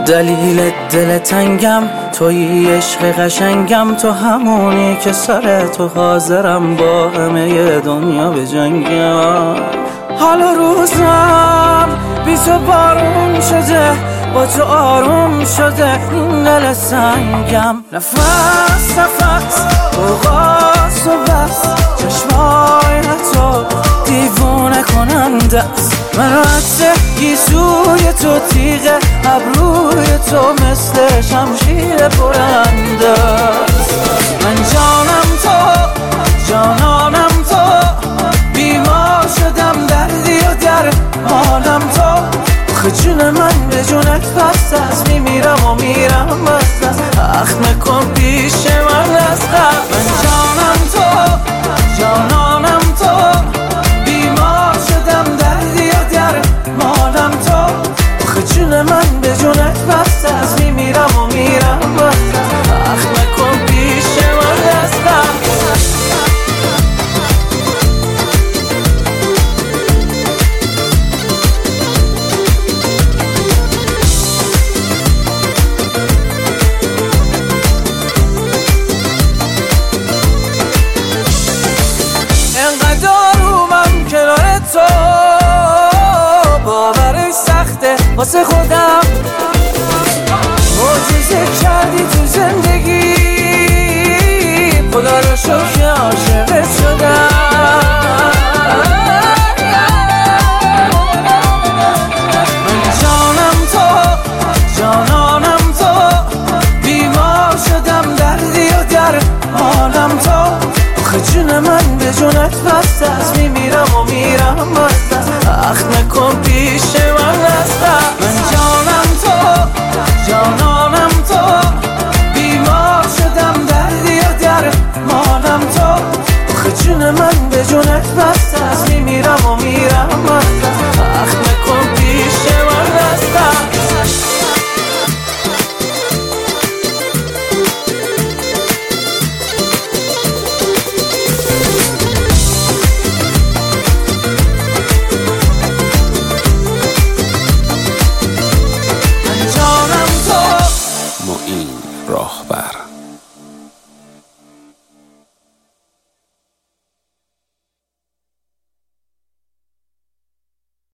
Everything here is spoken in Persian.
دلیل دل تنگم تویی، عشق قشنگم تو، همونی که سر تو حاضرم با همه دنیا بجنگم. حالا روزم بی تو بارون شده، با تو آروم شده این دل سنگم. نفس نفس اوقات و بس، چشمای تو دیوونه کننده است. من رد گیسوی تو، تیغ ابروی تو مثل شمشیر برنده است. من جانم تو، جانانم تو، بیمار شدم دردی و در مالم تو. آخه جون من به جونت بست است، میمیرم و میرم بست است. اخ نکن پیش من اصغر. من جانم تو، جانانم تو، بیمار شدم دردی و در مالم تو. آخه جون من به جونت بست است، میمیرم و میرم بست است. اخ نکن پیش من اصغر. واسه خودم معجزه کردی تو زندگی، خدا رو شکر عاشقت شدم. من جانم تو، جانانم تو، بیمار شدم دردی و در حالم تو. آخه جون من به جونت بست است، میمیرم و میرم بست است. اخ نکن پیش من اصغر. من جانم تو، جانانم تو، بیمار شدم دردی و در مالم تو. آخه جون من به جونت بست